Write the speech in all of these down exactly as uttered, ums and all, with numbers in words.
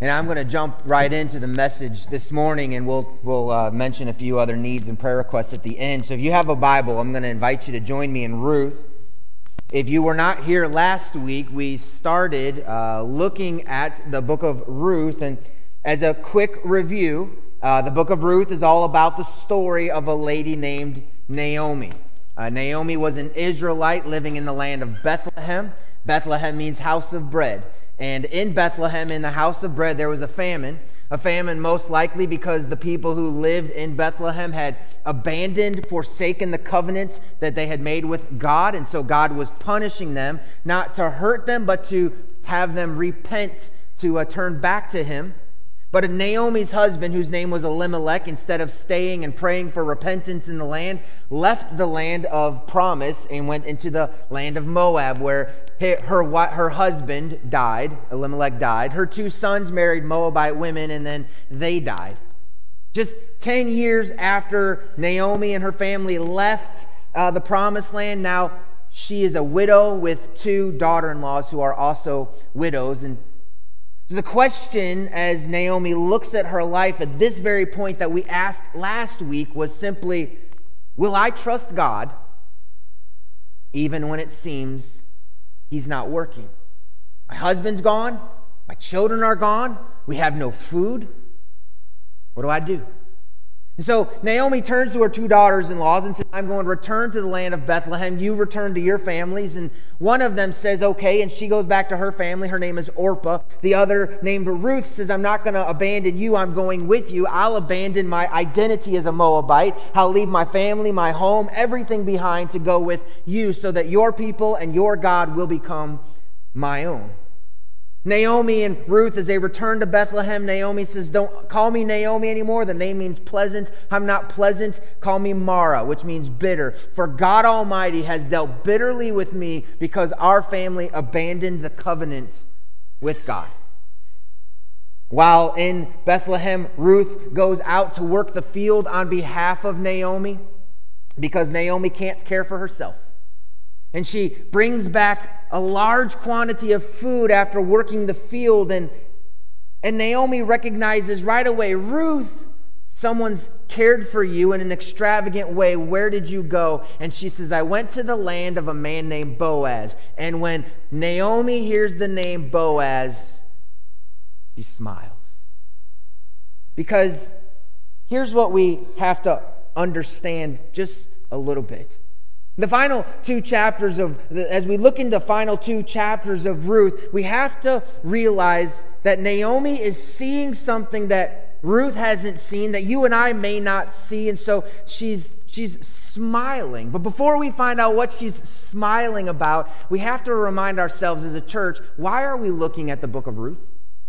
And I'm going to jump right into the message this morning, and we'll we'll uh, mention a few other needs and prayer requests at the end. So if you have a Bible, I'm going to invite you to join me in Ruth. If you were not here last week, we started uh, looking at the book of Ruth. And as a quick review, uh, the book of Ruth is all about the story of a lady named Naomi. Uh, Naomi was an Israelite living in the land of Bethlehem. Bethlehem means house of bread. And in Bethlehem, in the house of bread, there was a famine. A famine most likely because the people who lived in Bethlehem had abandoned, forsaken the covenant that they had made with God. And so God was punishing them, not to hurt them, but to have them repent, to uh, turn back to Him. But Naomi's husband, whose name was Elimelech, instead of staying and praying for repentance in the land, left the land of promise and went into the land of Moab, where her, her husband died. Elimelech died. Her two sons married Moabite women, and then they died. Just ten years after Naomi and her family left uh, the promised land, now she is a widow with two daughter-in-laws who are also widows. And so the question, as Naomi looks at her life at this very point that we asked last week, was simply, will I trust God even when it seems He's not working? My husband's gone. My children are gone. We have no food. What do I do? And so Naomi turns to her two daughters-in-laws and says, I'm going to return to the land of Bethlehem. You return to your families. And one of them says, okay, and she goes back to her family. Her name is Orpah. The other, named Ruth, says, I'm not going to abandon you. I'm going with you. I'll abandon my identity as a Moabite. I'll leave my family, my home, everything behind to go with you so that your people and your God will become my own. Naomi and Ruth, as they return to Bethlehem, Naomi says, don't call me Naomi anymore. The name means pleasant. I'm not pleasant. Call me Mara, which means bitter. For God Almighty has dealt bitterly with me because our family abandoned the covenant with God. While in Bethlehem, Ruth goes out to work the field on behalf of Naomi because Naomi can't care for herself. And she brings back a large quantity of food after working the field. And, and Naomi recognizes right away, Ruth, someone's cared for you in an extravagant way. Where did you go? And she says, I went to the land of a man named Boaz. And when Naomi hears the name Boaz, she smiles. Because here's what we have to understand just a little bit. The final two chapters of, as we look into the final two chapters of Ruth, we have to realize that Naomi is seeing something that Ruth hasn't seen, that you and I may not see, and so she's she's smiling. But before we find out what she's smiling about, we have to remind ourselves as a church, why are we looking at the book of Ruth?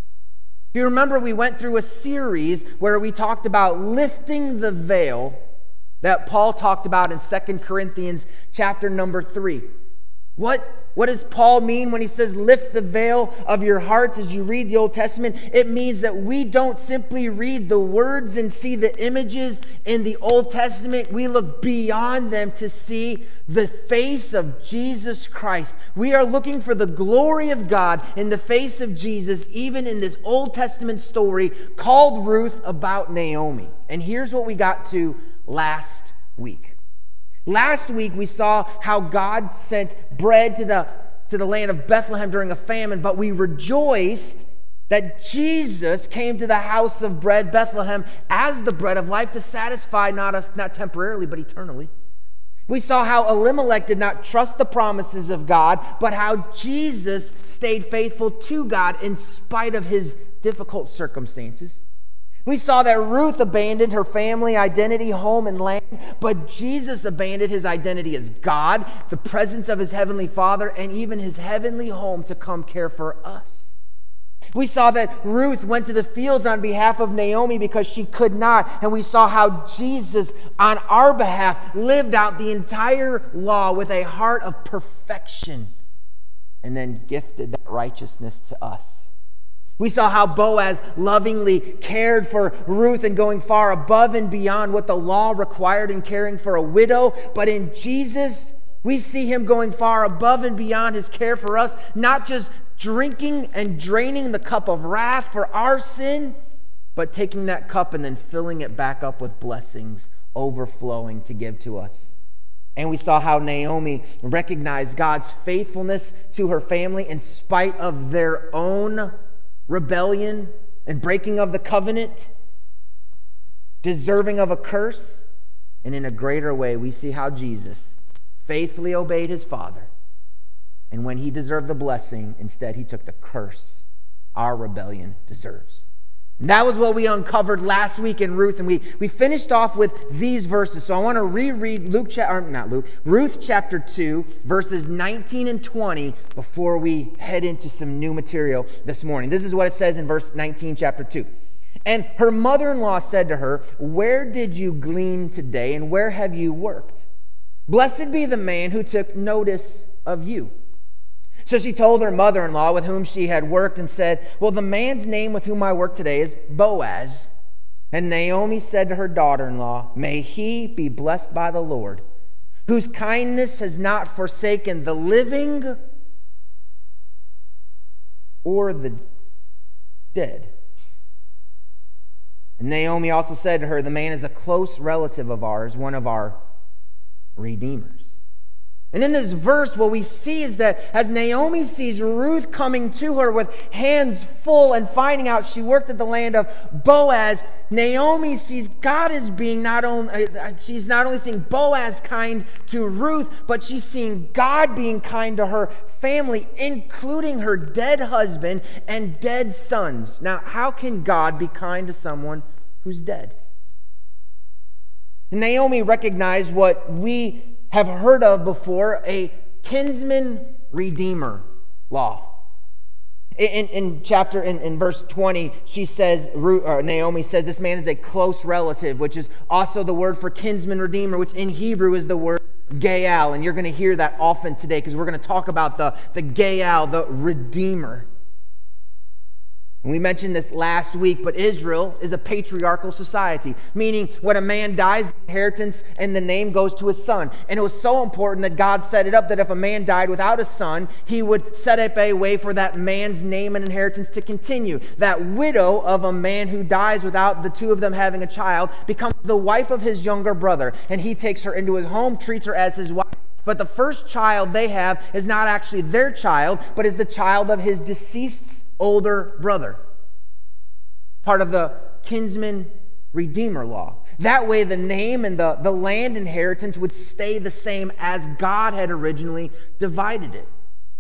If you remember, we went through a series where we talked about lifting the veil that Paul talked about in Second Corinthians chapter number three. What, what does Paul mean when he says lift the veil of your hearts as you read the Old Testament? It means that we don't simply read the words and see the images in the Old Testament. We look beyond them to see the face of Jesus Christ. We are looking for the glory of God in the face of Jesus, even in this Old Testament story called Ruth about Naomi. And here's what we got to last week. Last week we saw how God sent bread to the, to the land of Bethlehem during a famine, but we rejoiced that Jesus came to the house of bread, Bethlehem, as the bread of life to satisfy not us, not temporarily, but eternally. We saw how Elimelech did not trust the promises of God, but how Jesus stayed faithful to God in spite of his difficult circumstances. We saw that Ruth abandoned her family, identity, home, and land, but Jesus abandoned his identity as God, the presence of his heavenly Father, and even his heavenly home to come care for us. We saw that Ruth went to the fields on behalf of Naomi because she could not, and we saw how Jesus, on our behalf, lived out the entire law with a heart of perfection and then gifted that righteousness to us. We saw how Boaz lovingly cared for Ruth and going far above and beyond what the law required in caring for a widow. But in Jesus, We see him going far above and beyond his care for us, not just drinking and draining the cup of wrath for our sin, but taking that cup and then filling it back up with blessings, overflowing to give to us. And we saw how Naomi recognized God's faithfulness to her family in spite of their own rebellion and breaking of the covenant, deserving of a curse. And in a greater way, we see how Jesus faithfully obeyed his Father. And when he deserved the blessing, instead he took the curse our rebellion deserves. And that was what we uncovered last week in Ruth, and we, we finished off with these verses. So I want to reread Luke, cha- or not Luke, Ruth chapter two, verses nineteen and twenty before we head into some new material this morning. This is what it says in verse nineteen, chapter two. And her mother-in-law said to her, "Where did you glean today, and where have you worked? Blessed be the man who took notice of you." So she told her mother-in-law with whom she had worked and said, "Well, the man's name with whom I work today is Boaz." And Naomi said to her daughter-in-law, "May he be blessed by the Lord, whose kindness has not forsaken the living or the dead." And Naomi also said to her, "The man is a close relative of ours, one of our redeemers." And in this verse, what we see is that as Naomi sees Ruth coming to her with hands full and finding out she worked at the land of Boaz, Naomi sees God as being not only, she's not only seeing Boaz kind to Ruth, but she's seeing God being kind to her family, including her dead husband and dead sons. Now, how can God be kind to someone who's dead? And Naomi recognized what we have heard of before, a kinsman redeemer law. In, in chapter, in, in verse twenty, she says, or Naomi says, this man is a close relative, which is also the word for kinsman redeemer, which in Hebrew is the word Gaal. And you're going to hear that often today because we're going to talk about the, the Gaal, the redeemer. And we mentioned this last week, but Israel is a patriarchal society, meaning when a man dies, the inheritance and the name goes to his son. And it was so important that God set it up that if a man died without a son, he would set up a way for that man's name and inheritance to continue. That widow of a man who dies without the two of them having a child becomes the wife of his younger brother, and he takes her into his home, treats her as his wife. But the first child they have is not actually their child, but is the child of his deceased's older brother. Part of the kinsman redeemer law. That way the name and the, the land inheritance would stay the same as God had originally divided it.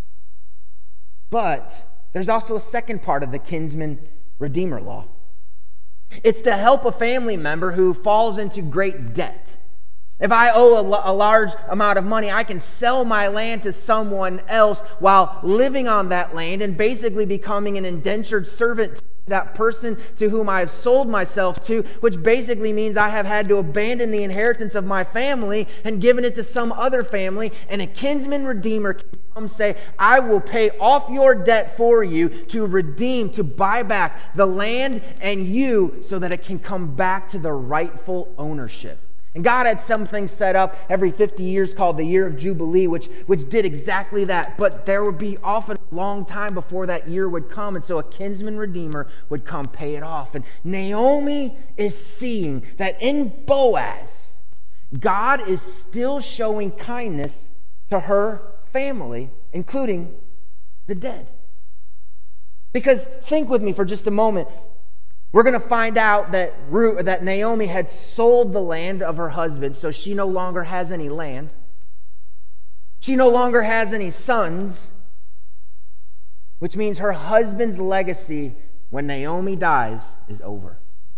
But there's also a second part of the kinsman redeemer law. It's to help a family member who falls into great debt. If I owe a, a large amount of money, I can sell my land to someone else while living on that land and basically becoming an indentured servant to that person to whom I have sold myself to, which basically means I have had to abandon the inheritance of my family and given it to some other family. And a kinsman redeemer can come say, I will pay off your debt for you to redeem, to buy back the land and you so that it can come back to the rightful ownership. And God had something set up every fifty years called the Year of Jubilee, which, which did exactly that. But there would be often a long time before that year would come. And so a kinsman redeemer would come pay it off. And Naomi is seeing that in Boaz, God is still showing kindness to her family, including the dead. Because think with me for just a moment. We're going to find out that Ruth, that Naomi had sold the land of her husband, so she no longer has any land. She no longer has any sons, which means her husband's legacy when Naomi dies is over.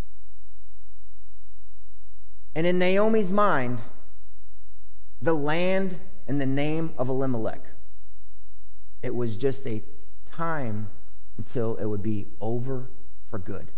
And in Naomi's mind, the land and the name of Elimelech, it was just a time until it would be over for good.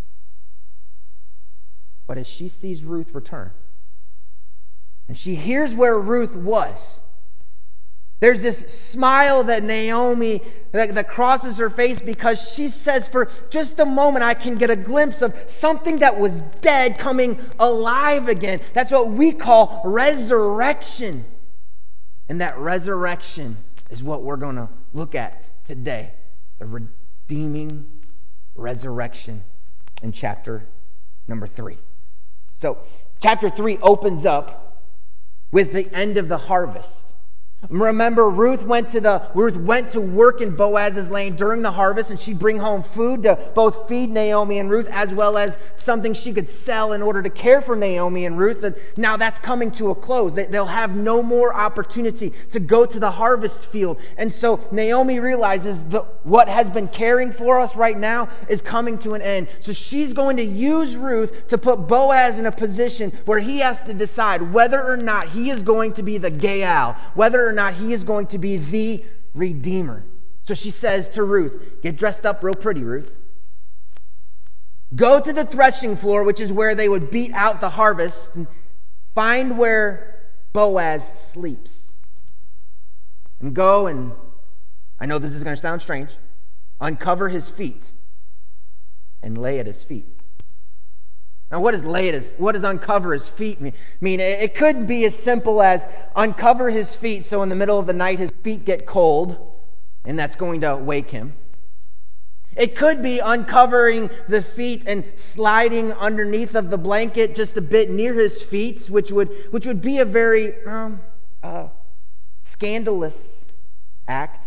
But as she sees Ruth return, and she hears where Ruth was, there's this smile that Naomi, that, that crosses her face because she says, for just a moment, I can get a glimpse of something that was dead coming alive again. That's what we call resurrection. And that resurrection is what we're going to look at today. The redeeming resurrection in chapter number three. So, chapter three opens up with the end of the harvest. Remember, Ruth went to the Ruth went to work in Boaz's land during the harvest, and she'd bring home food to both feed Naomi and Ruth, as well as something she could sell in order to care for Naomi and Ruth. And now that's coming to a close. They'll have no more opportunity to go to the harvest field. And so Naomi realizes that what has been caring for us right now is coming to an end. So she's going to use Ruth to put Boaz in a position where he has to decide whether or not he is going to be the Gaal, whether or not he is going to be the Redeemer. So she says to Ruth, get dressed up real pretty, Ruth. Go to the threshing floor, which is where they would beat out the harvest, and find where Boaz sleeps. And go and, I know this is going to sound strange, uncover his feet and lay at his feet. Now, what does lay at his, what does uncover his feet mean? I mean, it could be as simple as uncover his feet so in the middle of the night his feet get cold, and that's going to wake him. It could be uncovering the feet and sliding underneath of the blanket just a bit near his feet, which would, which would be a very um, uh, scandalous act.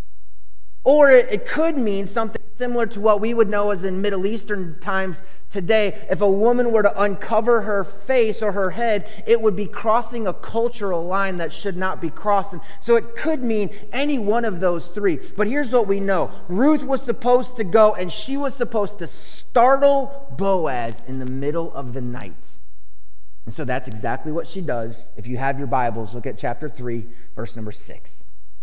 Or it could mean something similar to what we would know as in Middle Eastern times today. If a woman were to uncover her face or her head, it would be crossing a cultural line that should not be crossed. And so it could mean any one of those three. But here's what we know. Ruth was supposed to go, and she was supposed to startle Boaz in the middle of the night. And so that's exactly what she does. If you have your Bibles, look at chapter three, verse number six.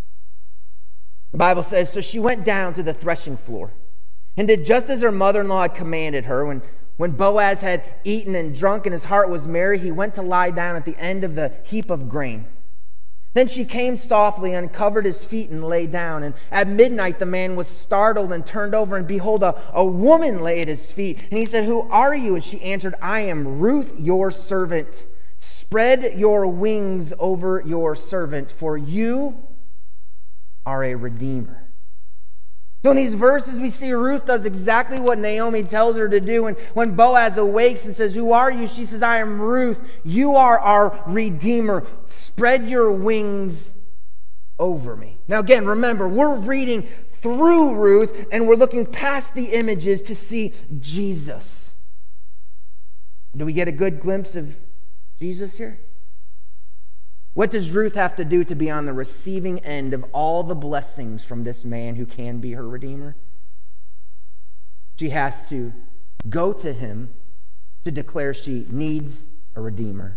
The Bible says, so she went down to the threshing floor and did just as her mother-in-law had commanded her. When, when Boaz had eaten and drunk and his heart was merry, he went to lie down at the end of the heap of grain. Then she came softly, uncovered his feet, and lay down. And at midnight the man was startled and turned over, and behold, a, a woman lay at his feet. And he said, who are you? And she answered, I am Ruth, your servant. Spread your wings over your servant, for you are a redeemer. So in these verses we see Ruth does exactly what Naomi tells her to do. And when Boaz awakes and says, who are you? She says, I am Ruth. You are our redeemer. Spread your wings over me. Now again, remember, we're reading through Ruth and we're looking past the images to see Jesus. Do we get a good glimpse of Jesus here? What does Ruth have to do to be on the receiving end of all the blessings from this man who can be her Redeemer? She has to go to him to declare she needs a Redeemer,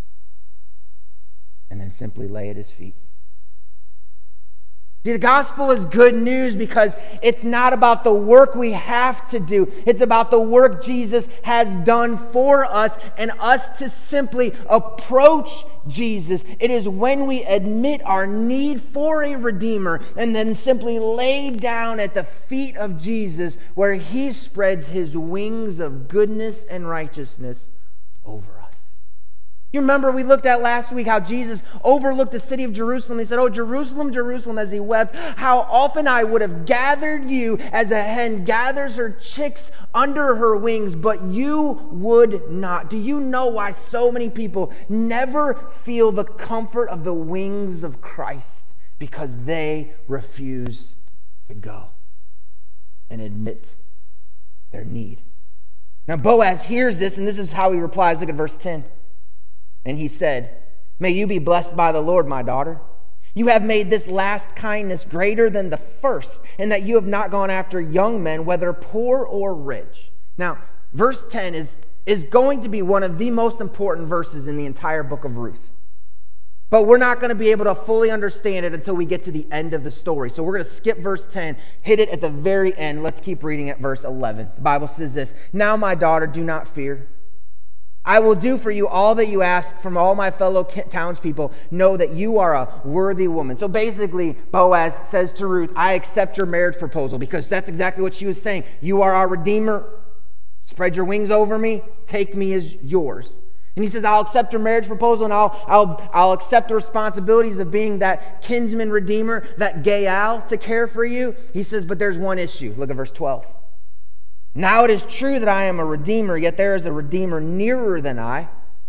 and then simply lay at his feet. See, the gospel is good news because it's not about the work we have to do. It's about the work Jesus has done for us and us to simply approach Jesus. It is when we admit our need for a Redeemer and then simply lay down at the feet of Jesus where he spreads his wings of goodness and righteousness over us. You remember we looked at last week how Jesus overlooked the city of Jerusalem. He said, oh, Jerusalem, Jerusalem, as he wept, how often I would have gathered you as a hen gathers her chicks under her wings, but you would not. Do you know why so many people never feel the comfort of the wings of Christ? Because they refuse to go and admit their need. Now Boaz hears this, and this is how he replies. Look at verse ten. And he said, may you be blessed by the Lord, my daughter. You have made this last kindness greater than the first, in that you have not gone after young men, whether poor or rich. Now, verse ten is, is going to be one of the most important verses in the entire book of Ruth. But we're not going to be able to fully understand it until we get to the end of the story. So we're going to skip verse ten, hit it at the very end. Let's keep reading at verse eleven. The Bible says this, now, my daughter, do not fear. I will do for you all that you ask from all my fellow townspeople. Know that you are a worthy woman. So basically, Boaz says to Ruth, I accept your marriage proposal, because that's exactly what she was saying. You are our Redeemer. Spread your wings over me. Take me as yours. And he says, I'll accept your marriage proposal, and I'll, I'll, I'll accept the responsibilities of being that kinsman redeemer, that Gaal to care for you. He says, but there's one issue. Look at verse twelve. Now it is true that I am a redeemer, yet there is a redeemer nearer than I.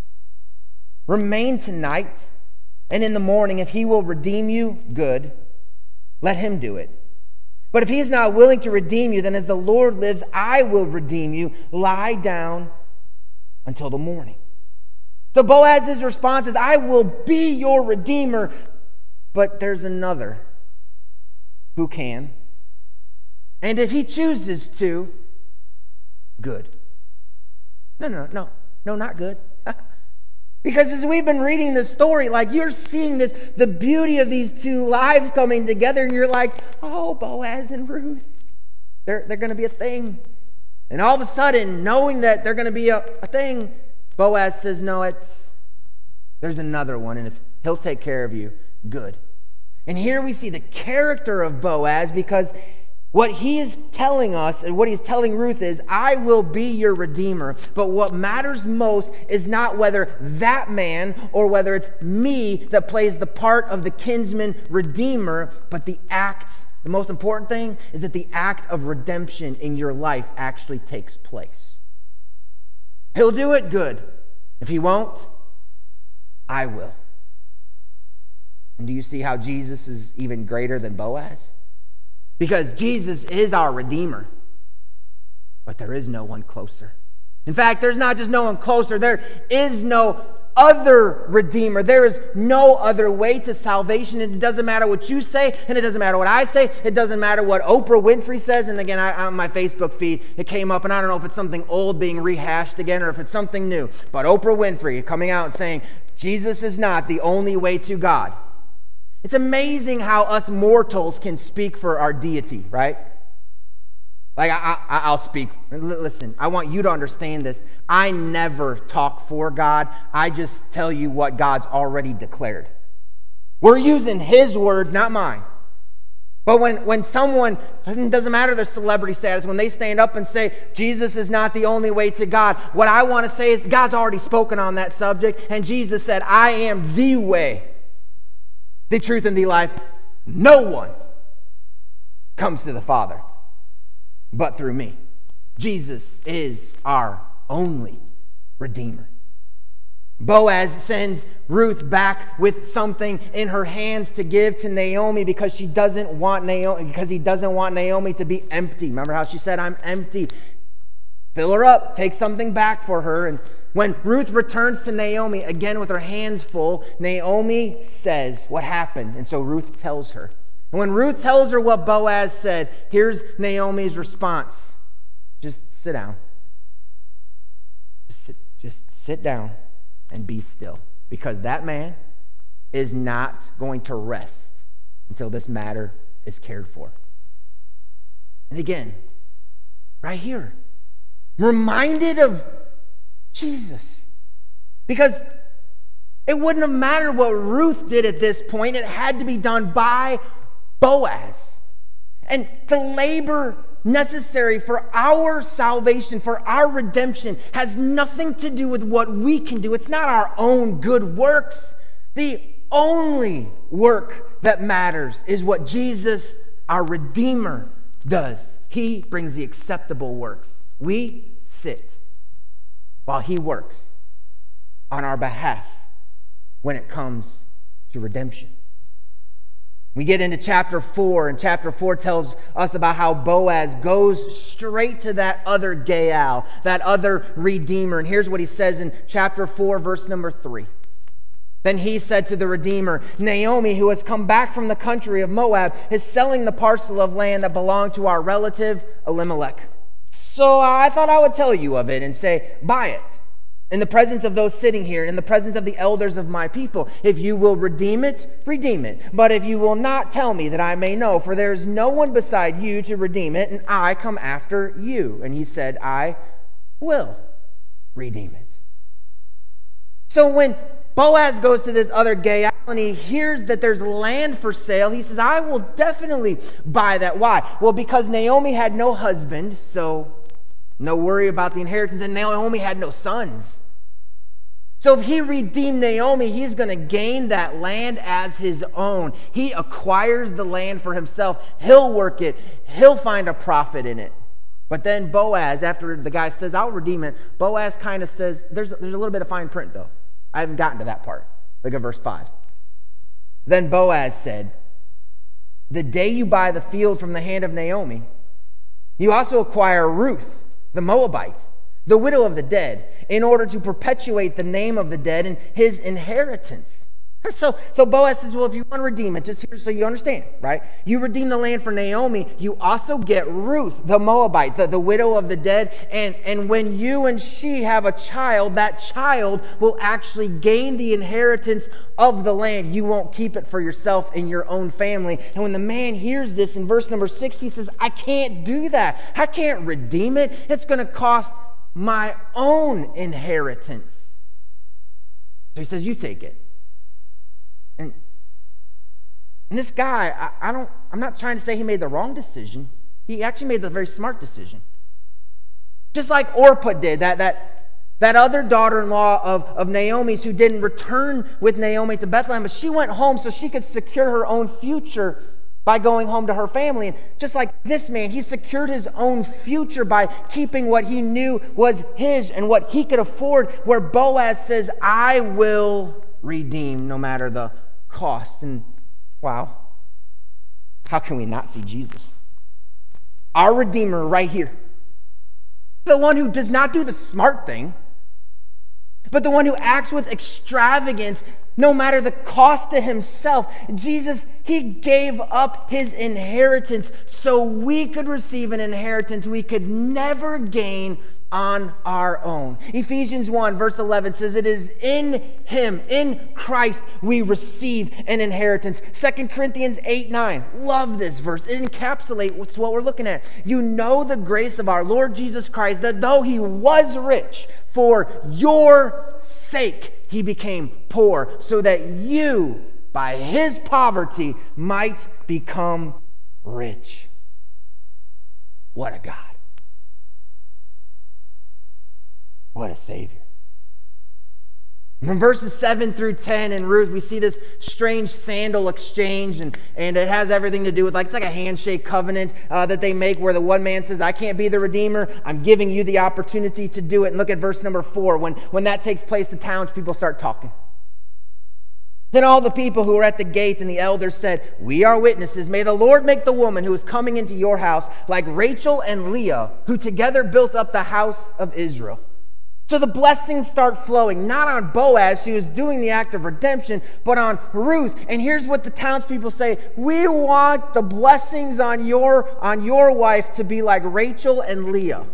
Remain tonight, and in the morning, if he will redeem you, good, let him do it. But if he is not willing to redeem you, then as the Lord lives, I will redeem you. Lie down until the morning. So Boaz's response is, I will be your redeemer, but there's another who can. And if he chooses to, good. No, no, no, no, not good. Because as we've been reading this story, like you're seeing this, the beauty of these two lives coming together, and you're like, oh, Boaz and Ruth, they're, they're going to be a thing. And all of a sudden, knowing that they're going to be a, a thing, Boaz says, no, it's, there's another one, and if he'll take care of you, good. And here we see the character of Boaz, because what he is telling us and what he's telling Ruth is, I will be your redeemer. But what matters most is not whether that man or whether it's me that plays the part of the kinsman redeemer, but the act, the most important thing is that the act of redemption in your life actually takes place. He'll do it, good. If he won't, I will. And do you see how Jesus is even greater than Boaz? Because Jesus is our Redeemer, but there is no one closer. In fact, there's not just no one closer, there is no other Redeemer. There is no other way to salvation. And it doesn't matter what you say, and it doesn't matter what I say. It doesn't matter what Oprah Winfrey says. And again, I, on my Facebook feed, it came up, and I don't know if it's something old being rehashed again or if it's something new. But Oprah Winfrey coming out and saying, Jesus is not the only way to God. It's amazing how us mortals can speak for our deity, right? Like, I, I, I'll speak. Listen, I want you to understand this. I never talk for God. I just tell you what God's already declared. We're using His words, not mine. But when, when someone, it doesn't matter their celebrity status, when they stand up and say, Jesus is not the only way to God, what I want to say is God's already spoken on that subject, and Jesus said, I am the way, the truth, and the life. No one comes to the Father but through me. Jesus is our only Redeemer. Boaz sends Ruth back with something in her hands to give to Naomi because she doesn't want Naomi, because he doesn't want Naomi to be empty. Remember how she said, I'm empty. Fill her up, take something back for her. And when Ruth returns to Naomi, again with her hands full, Naomi says what happened. And so Ruth tells her. And when Ruth tells her what Boaz said, here's Naomi's response. Just sit down. Just sit, just sit down and be still. Because that man is not going to rest until this matter is cared for. And again, right here, reminded of Jesus. Because it wouldn't have mattered what Ruth did at this point. It had to be done by Boaz. And the labor necessary for our salvation, for our redemption, has nothing to do with what we can do. It's not our own good works. The only work that matters is what Jesus, our Redeemer, does. He brings the acceptable works. We sit while He works on our behalf when it comes to redemption. We get into chapter four, and chapter four tells us about how Boaz goes straight to that other Gaal, that other Redeemer. And here's what he says in chapter four, verse number three. Then he said to the Redeemer, Naomi, who has come back from the country of Moab, is selling the parcel of land that belonged to our relative Elimelech. So I thought I would tell you of it and say, buy it. In the presence of those sitting here, in the presence of the elders of my people. If you will redeem it, redeem it. But if you will not, tell me that I may know, for there is no one beside you to redeem it, and I come after you. And he said, I will redeem it. So when Boaz goes to this other Gaal and he hears that there's land for sale, he says, I will definitely buy that. Why? Well, because Naomi had no husband, so no worry about the inheritance, and Naomi had no sons. So if he redeemed Naomi, he's going to gain that land as his own. He acquires the land for himself. He'll work it. He'll find a profit in it. But then Boaz, after the guy says, I'll redeem it, Boaz kind of says, there's, there's a little bit of fine print though. I haven't gotten to that part. Look at verse five. Then Boaz said, the day you buy the field from the hand of Naomi, you also acquire Ruth, the Moabite, the widow of the dead, in order to perpetuate the name of the dead and his inheritance. So, so Boaz says, well, if you want to redeem it, just here so you understand, right? You redeem the land for Naomi, you also get Ruth, the Moabite, the, the widow of the dead, and, and when you and she have a child, that child will actually gain the inheritance of the land. You won't keep it for yourself and your own family. And when the man hears this in verse number six, he says, I can't do that. I can't redeem it. It's going to cost my own inheritance. So he says, you take it. And, and this guy, I, I don't, I'm not trying to say he made the wrong decision. He actually made the very smart decision. Just like Orpah did, that, that, that other daughter-in-law of, of Naomi's who didn't return with Naomi to Bethlehem, but she went home so she could secure her own future by going home to her family. And just like this man, he secured his own future by keeping what he knew was his and what he could afford, where Boaz says, I will redeem no matter the cost. And wow, how can we not see Jesus? Our Redeemer right here. The one who does not do the smart thing, but the one who acts with extravagance no matter the cost to himself. Jesus, he gave up his inheritance so we could receive an inheritance we could never gain on our own. Ephesians one verse eleven says, it is in him, in Christ, we receive an inheritance. Second Corinthians eight nine, love this verse. It encapsulates what we're looking at. You know the grace of our Lord Jesus Christ, that though he was rich, for your sake he became poor, so that you, by his poverty, might become rich. What a God. What a Savior. From verses seven through ten in Ruth, we see this strange sandal exchange, and, and it has everything to do with, like, it's like a handshake covenant uh, that they make where the one man says, I can't be the Redeemer. I'm giving you the opportunity to do it. And look at verse number four. When, when that takes place, the townspeople start talking. Then all the people who were at the gate and the elders said, we are witnesses. May the Lord make the woman who is coming into your house like Rachel and Leah, who together built up the house of Israel. So the blessings start flowing, not on Boaz, who is doing the act of redemption, but on Ruth. And here's what the townspeople say. We want the blessings on your, on your wife to be like Rachel and Leah.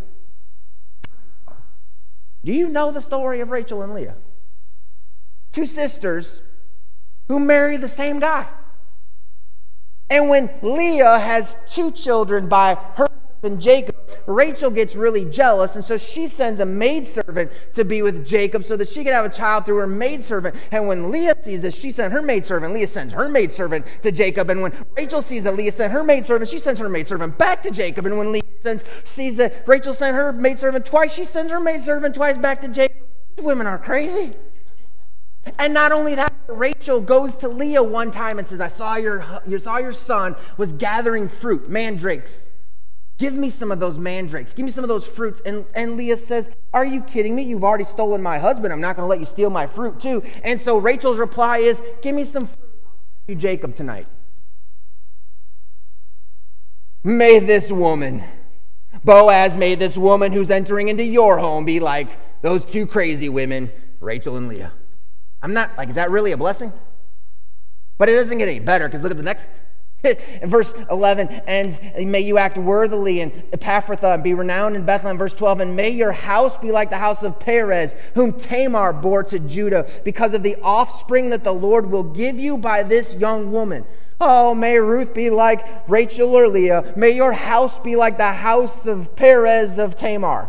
Do you know the story of Rachel and Leah? Two sisters who marry the same guy. And when Leah has two children by her husband Jacob, Rachel gets really jealous, and so she sends a maidservant to be with Jacob so that she could have a child through her maidservant. And when Leah sees this, she sends her maidservant. Leah sends her maidservant to Jacob. And when Rachel sees that Leah sent her maidservant, she sends her maidservant back to Jacob. And when Leah sends, sees that Rachel sent her maidservant twice, she sends her maidservant twice back to Jacob. Women are crazy. And not only that, Rachel goes to Leah one time and says, I saw your, you saw your son was gathering fruit, mandrakes. Give me some of those mandrakes. Give me some of those fruits. And, and Leah says, are you kidding me? You've already stolen my husband. I'm not going to let you steal my fruit too. And so Rachel's reply is, give me some fruit. I'll send you Jacob tonight. May this woman, Boaz, may this woman who's entering into your home be like those two crazy women, Rachel and Leah. I'm not, like, is that really a blessing? But it doesn't get any better, because look at the next. In verse eleven ends, may you act worthily in Ephrathah and be renowned in Bethlehem. Verse twelve, and may your house be like the house of Perez, whom Tamar bore to Judah, because of the offspring that the Lord will give you by this young woman. Oh, may Ruth be like Rachel or Leah. May your house be like the house of Perez of Tamar.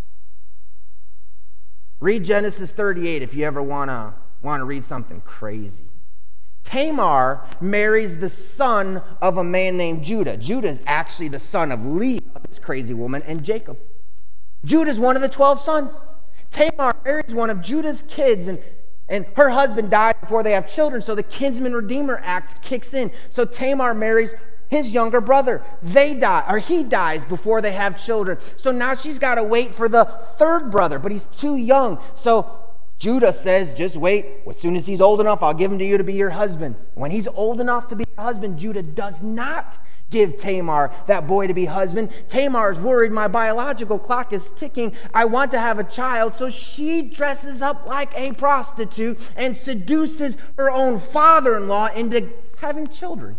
Read Genesis thirty-eight if you ever want to want to read something crazy. Tamar marries the son of a man named Judah. Judah is actually the son of Leah, this crazy woman, and Jacob. Judah is one of the twelve sons. Tamar marries one of Judah's kids, and, and her husband died before they have children, so the Kinsman Redeemer Act kicks in. So Tamar marries his younger brother. They die, or he dies before they have children. So now she's got to wait for the third brother, but he's too young. So Judah says, just wait. As soon as he's old enough, I'll give him to you to be your husband. When he's old enough to be your husband, Judah does not give Tamar that boy to be husband. Tamar's worried, my biological clock is ticking. I want to have a child. So she dresses up like a prostitute and seduces her own father-in-law into having children.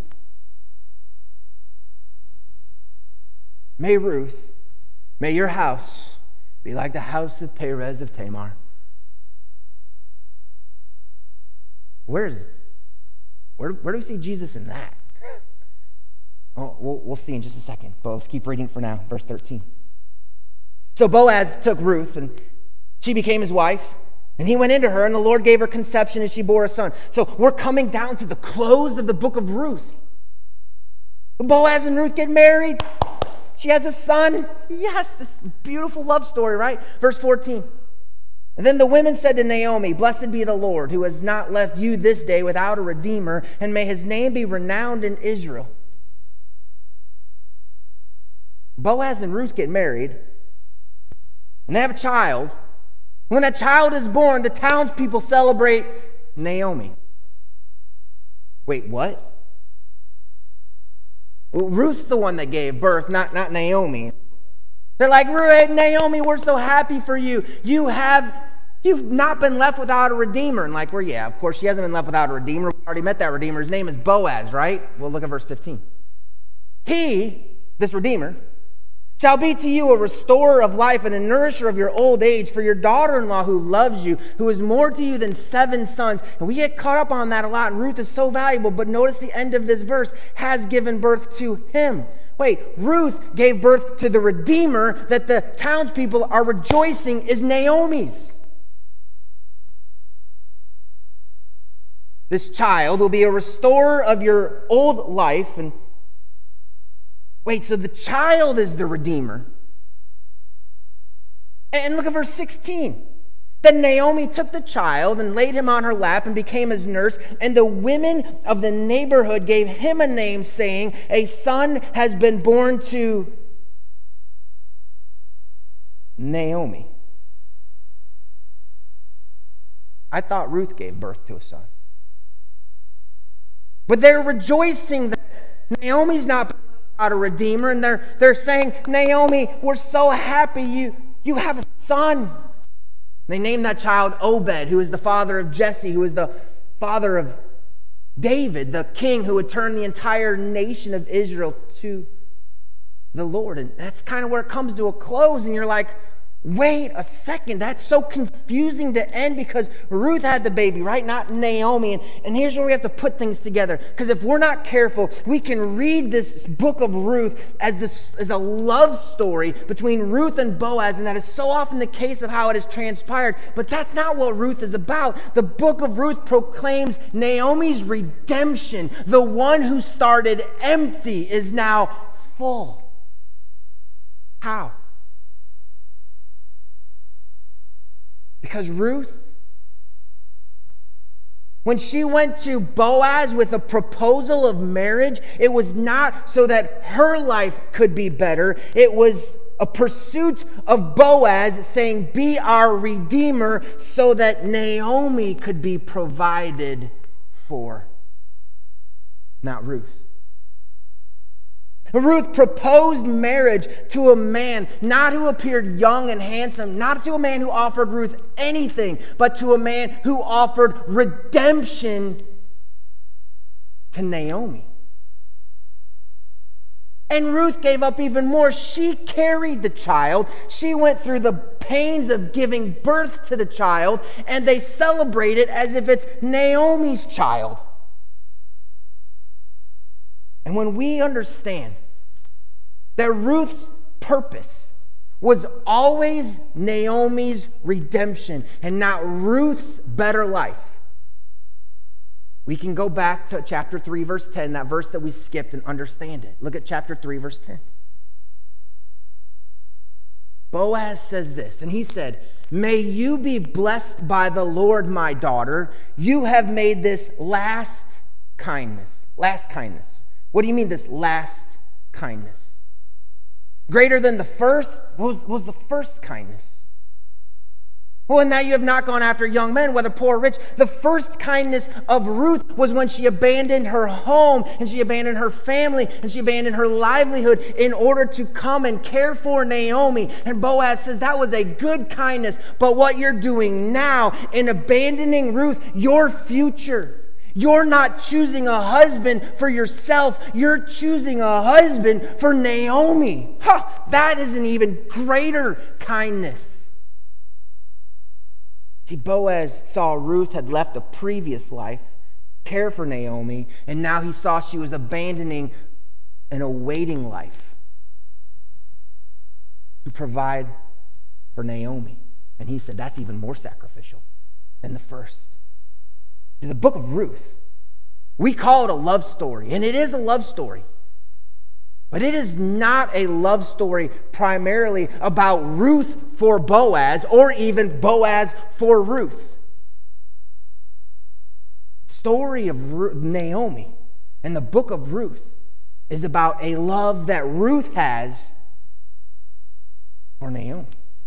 May Ruth, may your house be like the house of Perez of Tamar. Where's, where, where do we see Jesus in that? Oh, we'll, we'll see in just a second, but let's keep reading for now. Verse thirteen. So Boaz took Ruth, and she became his wife, and he went into her, and the Lord gave her conception, and she bore a son. So we're coming down to the close of the book of Ruth. Boaz and Ruth get married. She has a son. Yes, this beautiful love story, right? Verse fourteen. And then the women said to Naomi, blessed be the Lord, who has not left you this day without a redeemer, and may his name be renowned in Israel. Boaz and Ruth get married, and they have a child. When that child is born, the townspeople celebrate Naomi. Wait, what? Well, Ruth's the one that gave birth, not, not Naomi. They're like, Naomi, we're so happy for you. You have, you've not been left without a redeemer. And like, well, yeah, of course she hasn't been left without a redeemer. We already met that redeemer. His name is Boaz, right? Well, look at verse fifteen. He, this redeemer, shall be to you a restorer of life and a nourisher of your old age, for your daughter-in-law who loves you, who is more to you than seven sons. And we get caught up on that a lot, and Ruth is so valuable, but notice the end of this verse, has given birth to him. Wait, Ruth gave birth to the Redeemer that the townspeople are rejoicing is Naomi's. This child will be a restorer of your old life. And wait, so the child is the Redeemer. And look at verse sixteen. Then Naomi took the child and laid him on her lap and became his nurse. And the women of the neighborhood gave him a name, saying, a son has been born to Naomi. I thought Ruth gave birth to a son. But they're rejoicing that Naomi's not a redeemer, and they're, they're saying, Naomi, we're so happy you, you have a son. They named that child Obed, who is the father of Jesse, who is the father of David, the king who would turn the entire nation of Israel to the Lord. And that's kind of where it comes to a close, and you're like, wait a second, that's so confusing to end because Ruth had the baby, right? Not Naomi. And, and here's where we have to put things together. Because if we're not careful, we can read this book of Ruth as, this, as a love story between Ruth and Boaz, and that is so often the case of how it has transpired. But that's not what Ruth is about. The book of Ruth proclaims Naomi's redemption. The one who started empty is now full. How? Because Ruth, when she went to Boaz with a proposal of marriage, it was not so that her life could be better. It was a pursuit of Boaz saying, be our redeemer, so that Naomi could be provided for, not Ruth. Ruth proposed marriage to a man not who appeared young and handsome, not to a man who offered Ruth anything, but to a man who offered redemption to Naomi. And Ruth gave up even more. She carried the child. She went through the pains of giving birth to the child, and they celebrate it as if it's Naomi's child. And when we understand that Ruth's purpose was always Naomi's redemption and not Ruth's better life, we can go back to chapter three, verse ten, that verse that we skipped, and understand it. Look at chapter three, verse ten. Boaz says this, and he said, "May you be blessed by the Lord, my daughter. You have made this last kindness." Last kindness. What do you mean, this last kindness? Greater than the first? What was, what was the first kindness? Well, and now you have not gone after young men, whether poor or rich. The first kindness of Ruth was when she abandoned her home, and she abandoned her family, and she abandoned her livelihood in order to come and care for Naomi. And Boaz says that was a good kindness. But what you're doing now in abandoning Ruth, your future, you're not choosing a husband for yourself. You're choosing a husband for Naomi. Huh, that is an even greater kindness. See, Boaz saw Ruth had left a previous life, care for Naomi, and now he saw she was abandoning an awaiting life to provide for Naomi. And he said, that's even more sacrificial than the first. In the book of Ruth, we call it a love story, and it is a love story. But it is not a love story primarily about Ruth for Boaz or even Boaz for Ruth. The story of Ru- Naomi and the book of Ruth is about a love that Ruth has for Naomi.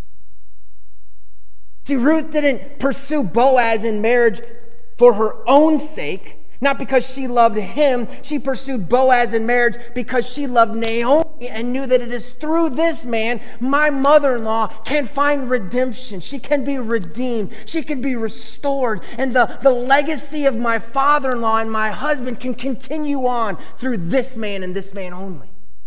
See, Ruth didn't pursue Boaz in marriage for her own sake. Not because she loved him. She pursued Boaz in marriage because she loved Naomi and knew that it is through this man my mother-in-law can find redemption. She can be redeemed. She can be restored. And the, the legacy of my father-in-law and my husband can continue on through this man and this man only.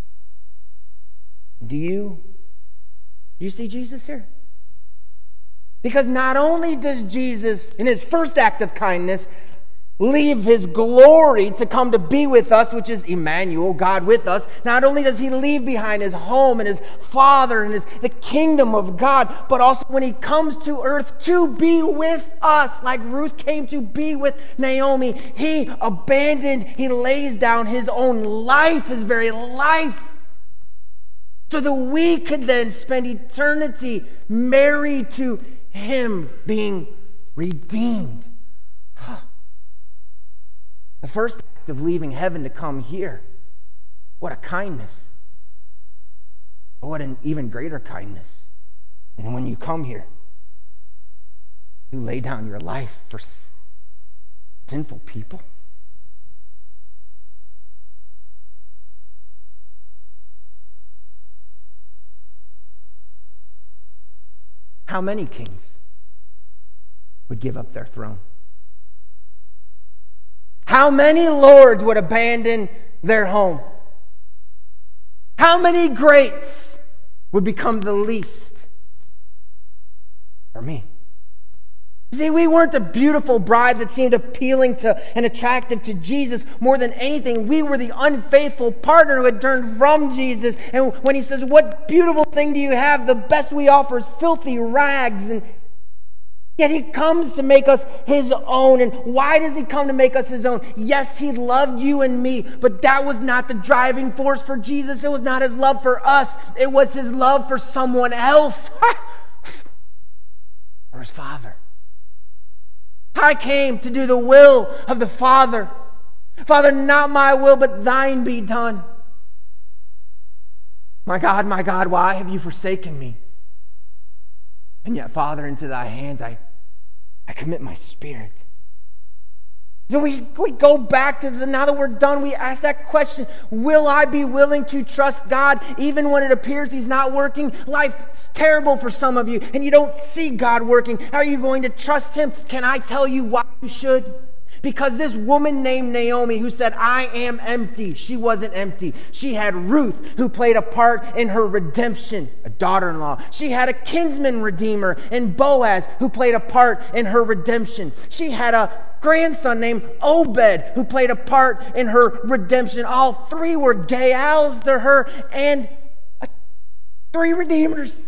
Do you, do you see Jesus here? Because not only does Jesus, in his first act of kindness, leave his glory to come to be with us, which is Emmanuel, God with us. Not only does he leave behind his home and his father and his, the kingdom of God, but also when he comes to earth to be with us, like Ruth came to be with Naomi, he abandoned, he lays down his own life, his very life, so that we could then spend eternity married to him, being redeemed. Huh. The first act of leaving heaven to come here. What a kindness. But what an even greater kindness. And when you come here, you lay down your life for sinful people. How many kings would give up their throne? How many lords would abandon their home? How many greats would become the least for me? See, we weren't a beautiful bride that seemed appealing to and attractive to Jesus more than anything. We were the unfaithful partner who had turned from Jesus. And when he says, "What beautiful thing do you have?" the best we offer is filthy rags. And yet he comes to make us his own. And why does he come to make us his own? Yes, he loved you and me, but that was not the driving force for Jesus. It was not his love for us. It was his love for someone else. For his Father. I came to do the will of the Father. Father, not my will, but thine be done. My God, my God, why have you forsaken me? And yet, Father, into thy hands I, I commit my spirit. So we, we go back to the, now that we're done, we ask that question, will I be willing to trust God even when it appears he's not working? Life's terrible for some of you and you don't see God working. Are you going to trust him? Can I tell you why you should? Because this woman named Naomi who said, "I am empty," she wasn't empty. She had Ruth who played a part in her redemption, a daughter-in-law. She had a kinsman redeemer in Boaz who played a part in her redemption. She had a grandson named Obed who played a part in her redemption. All three were Gaals to her and a, three redeemers.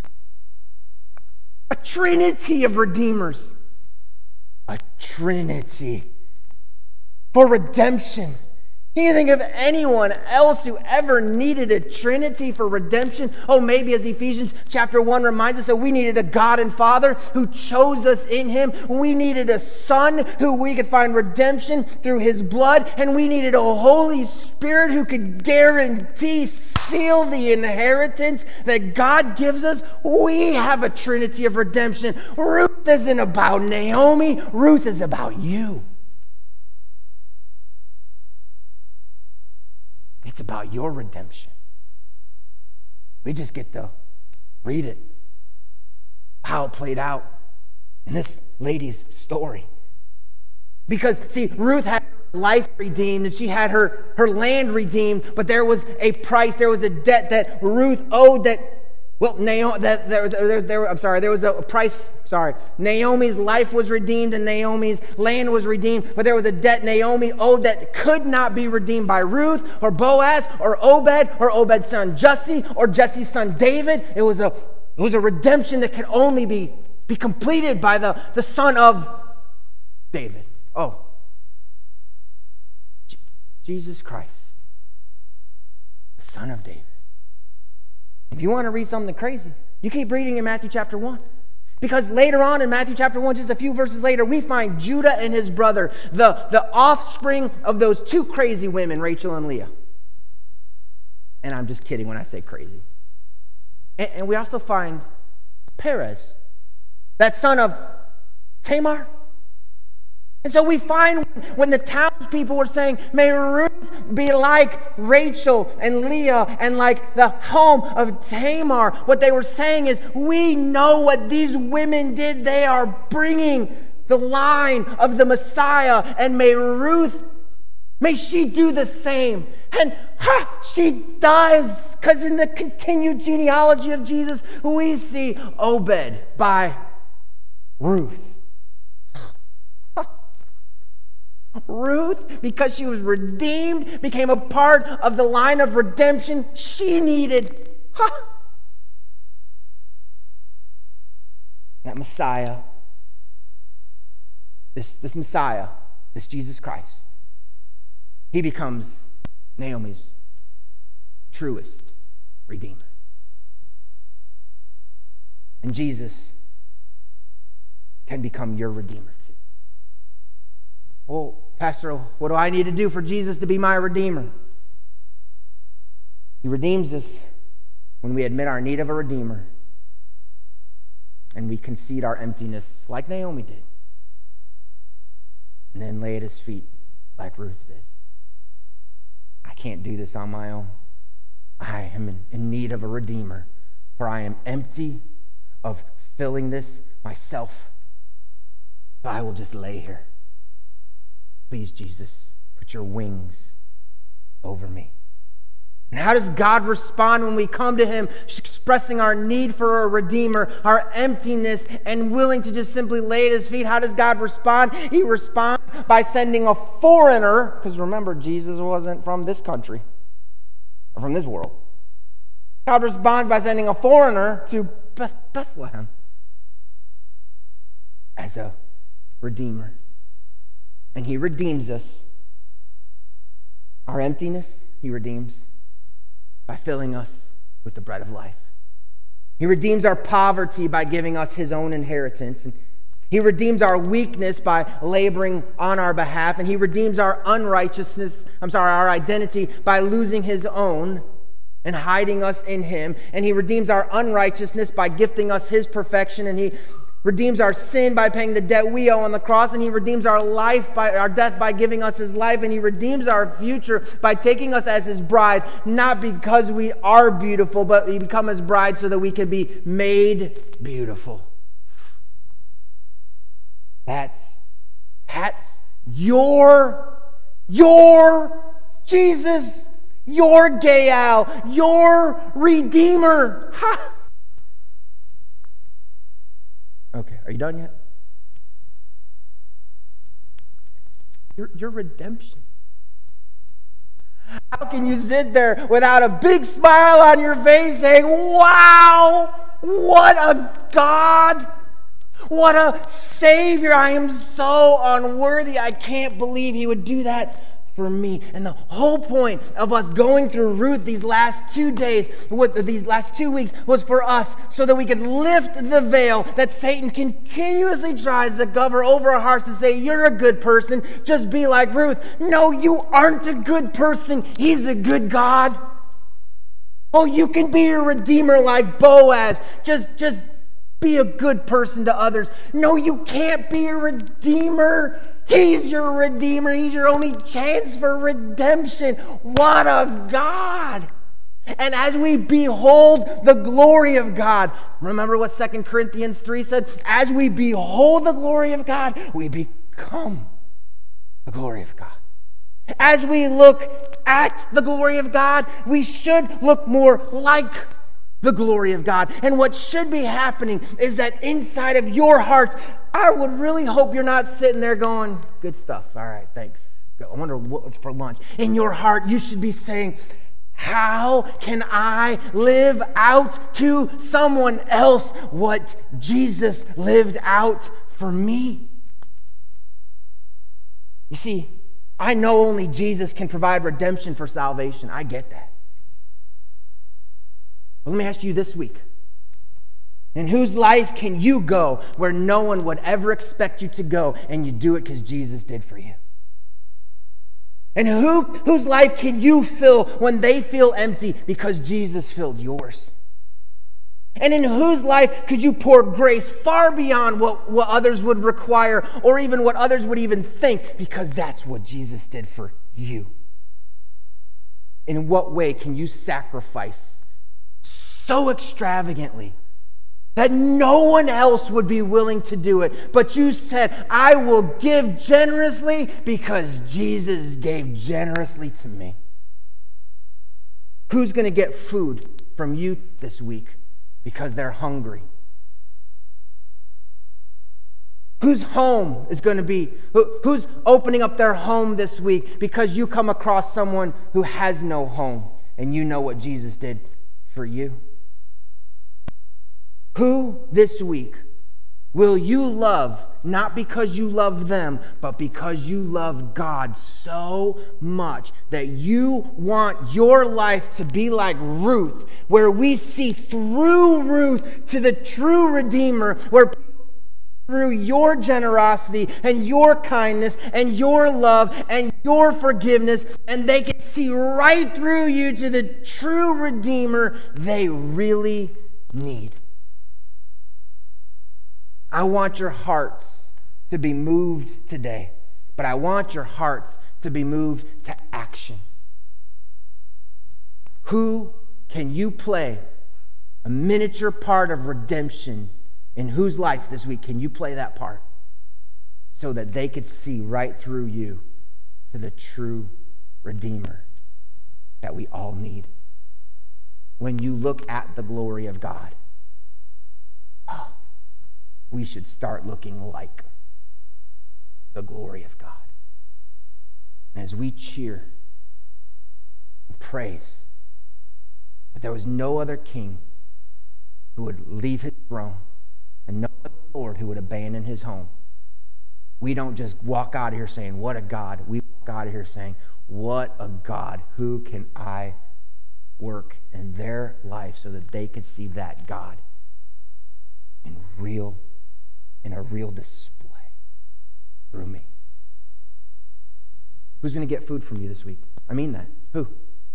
A trinity of redeemers. A trinity for redemption. Can you think of anyone else who ever needed a Trinity for redemption? Oh, maybe as Ephesians chapter one reminds us that we needed a God and Father who chose us in Him. We needed a Son who we could find redemption through His blood. And we needed a Holy Spirit who could guarantee, seal the inheritance that God gives us. We have a Trinity of redemption. Ruth isn't about Naomi. Ruth is about you. It's about your redemption. We just get to read it, how it played out in this lady's story. Because, see, Ruth had her life redeemed and she had her, her land redeemed, but there was a price, there was a debt that Ruth owed that, well, Naomi, that there, there, there, I'm sorry, there was a price, sorry. Naomi's life was redeemed and Naomi's land was redeemed, but there was a debt Naomi owed that could not be redeemed by Ruth or Boaz or Obed or Obed's son Jesse or Jesse's son David. It was a, it was a redemption that could only be, be completed by the, the son of David. Oh, J- Jesus Christ, the son of David. If you want to read something crazy, you keep reading in Matthew chapter one. Because later on in Matthew chapter one, just a few verses later, we find Judah and his brother, the, the offspring of those two crazy women, Rachel and Leah. And I'm just kidding when I say crazy. And, and we also find Perez, that son of Tamar. And so we find when the townspeople were saying, may Ruth be like Rachel and Leah and like the home of Tamar, what they were saying is, we know what these women did. They are bringing the line of the Messiah, and may Ruth, may she do the same. And ha, she does, because in the continued genealogy of Jesus, we see Obed by Ruth. Ruth, because she was redeemed, became a part of the line of redemption she needed. Huh. That Messiah, this, this Messiah, this Jesus Christ, he becomes Naomi's truest redeemer. And Jesus can become your redeemer too. Well, Pastor, what do I need to do for Jesus to be my redeemer? He redeems us when we admit our need of a redeemer and we concede our emptiness like Naomi did, and then lay at his feet like Ruth did. I can't do this on my own. I am in, in need of a redeemer, for I am empty of filling this myself. So I will just lay here. Please, Jesus, put your wings over me. And how does God respond when we come to him, expressing our need for a redeemer, our emptiness, and willing to just simply lay at his feet? How does God respond? He responds by sending a foreigner, because remember, Jesus wasn't from this country, or from this world. God responds by sending a foreigner to Beth- Bethlehem as a redeemer. And he redeems us. Our emptiness, he redeems by filling us with the bread of life. He redeems our poverty by giving us his own inheritance. And he redeems our weakness by laboring on our behalf. And he redeems our unrighteousness, I'm sorry, our identity by losing his own and hiding us in him. And he redeems our unrighteousness by gifting us his perfection. And he redeems our sin by paying the debt we owe on the cross, and he redeems our life by our death by giving us his life, and he redeems our future by taking us as his bride, not because we are beautiful, but we become his bride so that we can be made beautiful. That's that's your your Jesus, your Gael, your Redeemer. Ha! Okay, are you done yet? Your, your redemption. How can you sit there without a big smile on your face saying, wow, what a God, what a Savior. I am so unworthy. I can't believe he would do that for me. And the whole point of us going through Ruth these last two days, what these last two weeks, was for us so that we could lift the veil that Satan continuously tries to cover over our hearts to say, you're a good person, just be like Ruth. No, you aren't a good person. He's a good God. Oh, you can be a redeemer like Boaz. Just, just be a good person to others. No, you can't be a redeemer. He's your redeemer. He's your only chance for redemption. What a God. And as we behold the glory of God, remember what Second Corinthians three said? As we behold the glory of God, we become the glory of God. As we look at the glory of God, we should look more like the glory of God. And what should be happening is that inside of your hearts, I would really hope you're not sitting there going, good stuff. All right, thanks. I wonder what's for lunch. In your heart, you should be saying, how can I live out to someone else what Jesus lived out for me? You see, I know only Jesus can provide redemption for salvation. I get that. But let me ask you this week. In whose life can you go where no one would ever expect you to go, and you do it because Jesus did for you? And who, whose life can you fill when they feel empty because Jesus filled yours? And in whose life could you pour grace far beyond what, what others would require or even what others would even think, because that's what Jesus did for you? In what way can you sacrifice so extravagantly that no one else would be willing to do it, but you said, I will give generously because Jesus gave generously to me? Who's going to get food from you this week because they're hungry? Whose home is going to be, who, who's opening up their home this week because you come across someone who has no home and you know what Jesus did for you? Who this week will you love, not because you love them, but because you love God so much that you want your life to be like Ruth, where we see through Ruth to the true Redeemer, where through your generosity and your kindness and your love and your forgiveness, and they can see right through you to the true Redeemer they really need. I want your hearts to be moved today, but I want your hearts to be moved to action. Who can you play a miniature part of redemption? In whose life this week can you play that part so that they could see right through you to the true Redeemer that we all need? When you look at the glory of God, oh, we should start looking like the glory of God. And as we cheer and praise that there was no other king who would leave his throne and no other Lord who would abandon his home, we don't just walk out of here saying, what a God. We walk out of here saying, what a God. Who can I work in their life so that they could see that God in real in a real display through me? Who's going to get food from you this week? I mean that. Who?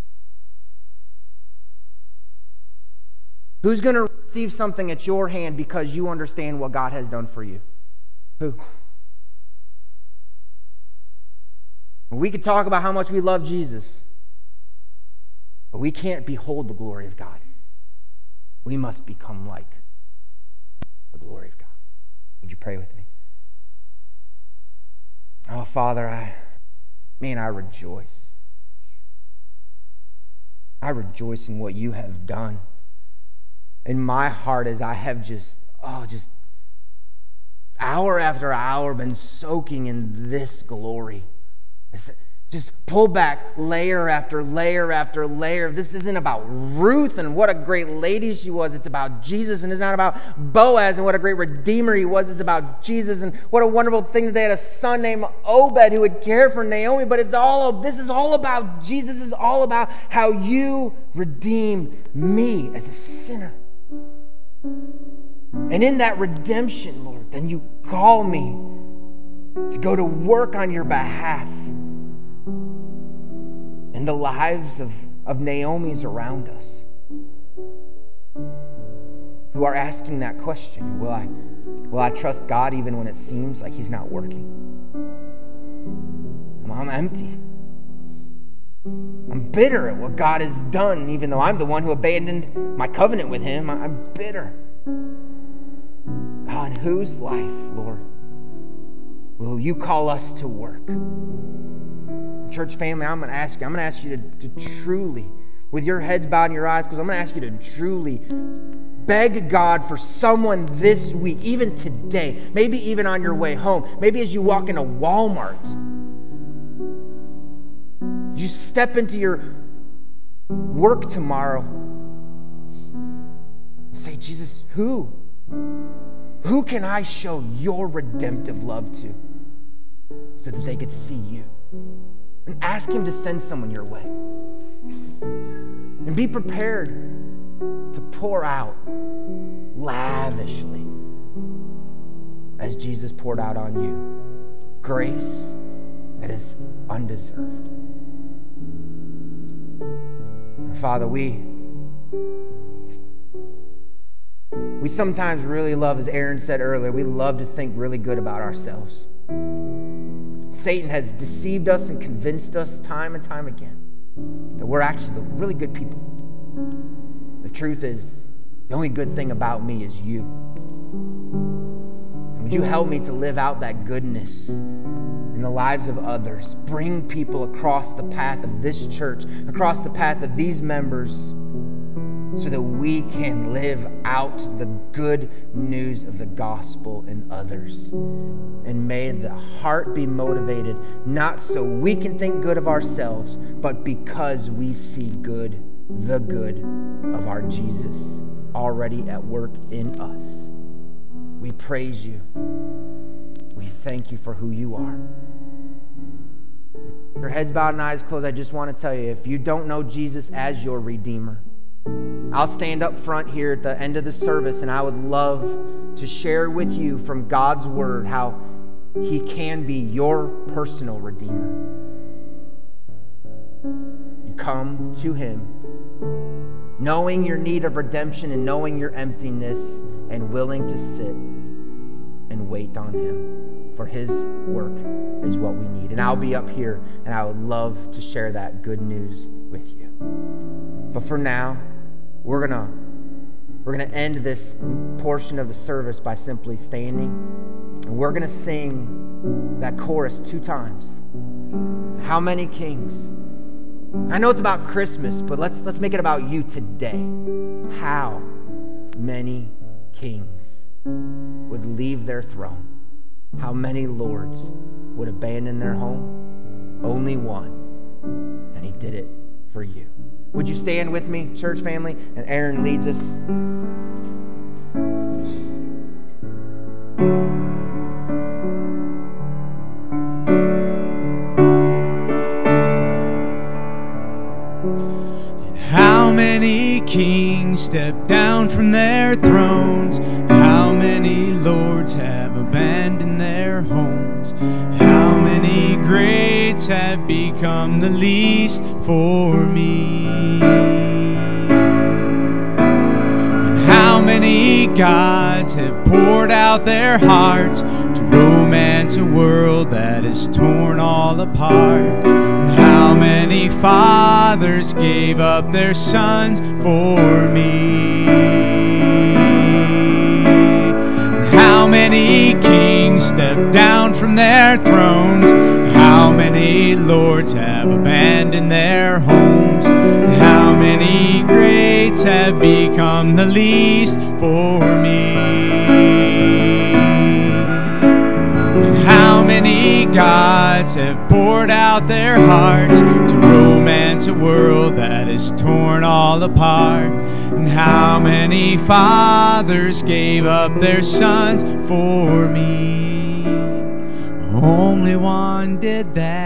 Who's going to receive something at your hand because you understand what God has done for you? Who? We could talk about how much we love Jesus, but we can't behold the glory of God. We must become like the glory of God. Would you pray with me? Oh, Father, I, man, I rejoice. I rejoice in what you have done. In my heart, as I have just, oh, just hour after hour been soaking in this glory. Just pull back layer after layer after layer. This isn't about Ruth and what a great lady she was. It's about Jesus, and it's not about Boaz and what a great redeemer he was. It's about Jesus and what a wonderful thing that they had a son named Obed who would care for Naomi. But it's all this is all about Jesus. This is all about how you redeem me as a sinner. And in that redemption, Lord, then you call me to go to work on your behalf in the lives of, of Naomi's around us who are asking that question. Will I, will I trust God even when it seems like he's not working? I'm empty. I'm bitter at what God has done, even though I'm the one who abandoned my covenant with him. I'm bitter. Oh, in whose life, Lord, will you call us to work? Church family, I'm going to ask you, I'm going to ask you to, to truly, with your heads bowed and your eyes closed, I'm going to ask you to truly beg God for someone this week, even today, maybe even on your way home, maybe as you walk into Walmart, you step into your work tomorrow, and say, Jesus, who? Who can I show your redemptive love to so that they could see you? And ask him to send someone your way. And be prepared to pour out lavishly as Jesus poured out on you. Grace that is undeserved. Father, we we sometimes really love, as Aaron said earlier, we love to think really good about ourselves. Satan has deceived us and convinced us time and time again that we're actually the really good people. The truth is, the only good thing about me is you. And would you help me to live out that goodness in the lives of others? Bring people across the path of this church, across the path of these members, so that we can live out the good news of the gospel in others. And may the heart be motivated, not so we can think good of ourselves, but because we see good, the good of our Jesus already at work in us. We praise you. We thank you for who you are. Your heads bowed and eyes closed, I just want to tell you, if you don't know Jesus as your Redeemer, I'll stand up front here at the end of the service, and I would love to share with you from God's Word how he can be your personal Redeemer. You come to him knowing your need of redemption and knowing your emptiness, and willing to sit and wait on him, for his work is what we need. And I'll be up here, and I would love to share that good news with you. But for now, we're gonna we're gonna end this portion of the service by simply standing, and we're gonna sing that chorus two times. How many kings? I know it's about Christmas, but let's let's make it about you today. How many kings would leave their throne? How many lords would abandon their home? Only one, and he did it for you. Would you stand with me, church family? And Aaron leads us. And how many kings stepped down from their thrones? How many lords have abandoned their homes? How many greats have become the least for me? And how many gods have poured out their hearts to romance a world that is torn all apart? And how many fathers gave up their sons for me? How many kings stepped down from their thrones? How many lords have abandoned their homes? How many greats have become the least for me? And how many gods have poured out their hearts to romance a world that is torn all apart? And how many fathers gave up their sons for me? Only one did that.